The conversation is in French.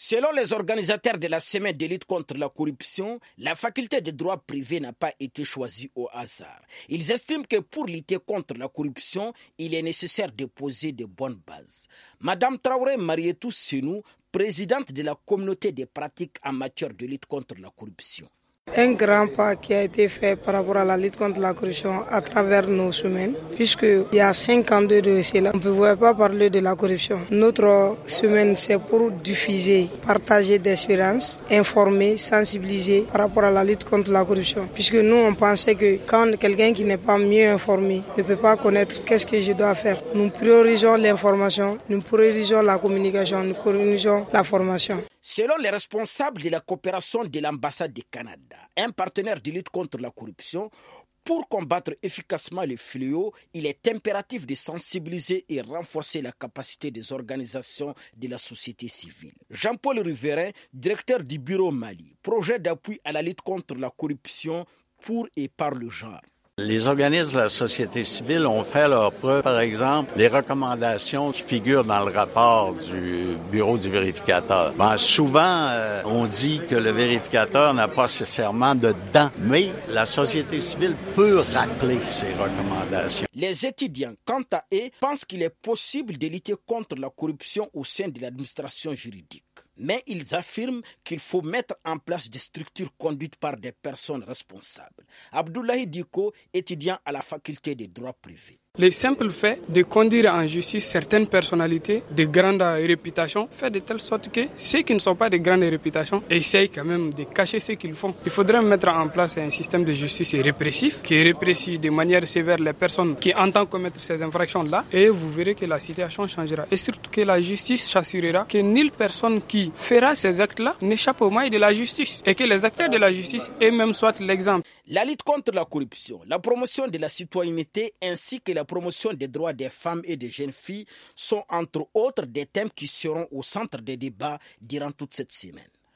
Selon les organisateurs de la semaine de lutte contre la corruption, la faculté de droit privé n'a pas été choisie au hasard. Ils estiment que pour lutter contre la corruption, il est nécessaire de poser de bonnes bases. Madame Traoré Marietou Senou, présidente de la communauté des pratiques en matière de lutte contre la corruption. Un grand pas qui a été fait par rapport à la lutte contre la corruption à travers nos semaines, puisqu'il y a 52 de cela, on ne pouvait pas parler de la corruption. Notre semaine, c'est pour diffuser, partager des expériences, informer, sensibiliser par rapport à la lutte contre la corruption. Puisque nous, on pensait que quand quelqu'un qui n'est pas mieux informé ne peut pas connaître qu'est-ce que je dois faire, nous priorisons l'information, nous priorisons la communication, nous priorisons la formation. Selon les responsables de la coopération de l'ambassade du Canada, un partenaire de lutte contre la corruption, pour combattre efficacement les fléaux, il est impératif de sensibiliser et renforcer la capacité des organisations de la société civile. Jean-Paul Riverain, directeur du Bureau Mali, projet d'appui à la lutte contre la corruption pour et par le genre. Les organismes de la société civile ont fait leur preuve. Par exemple, les recommandations qui figurent dans le rapport du bureau du vérificateur. Souvent, on dit que le vérificateur n'a pas nécessairement de dents, mais la société civile peut rappeler ces recommandations. Les étudiants, quant à eux, pensent qu'il est possible de lutter contre la corruption au sein de l'administration juridique. Mais ils affirment qu'il faut mettre en place des structures conduites par des personnes responsables. Abdoulaye Diko, étudiant à la faculté de droit privé. Le simple fait de conduire en justice certaines personnalités de grande réputation fait de telle sorte que ceux qui ne sont pas de grande réputation essayent quand même de cacher ce qu'ils font. Il faudrait mettre en place un système de justice répressif qui répressie de manière sévère les personnes qui entendent commettre ces infractions-là et vous verrez que la situation changera. Et surtout que la justice s'assurera que nulle personne qui fera ces actes-là n'échappe aux mailles de la justice et que les acteurs de la justice eux-mêmes soient l'exemple. La lutte contre la corruption, la promotion de la citoyenneté ainsi que la promotion des droits des femmes et des jeunes filles sont entre autres des thèmes qui seront au centre des débats durant toute cette semaine.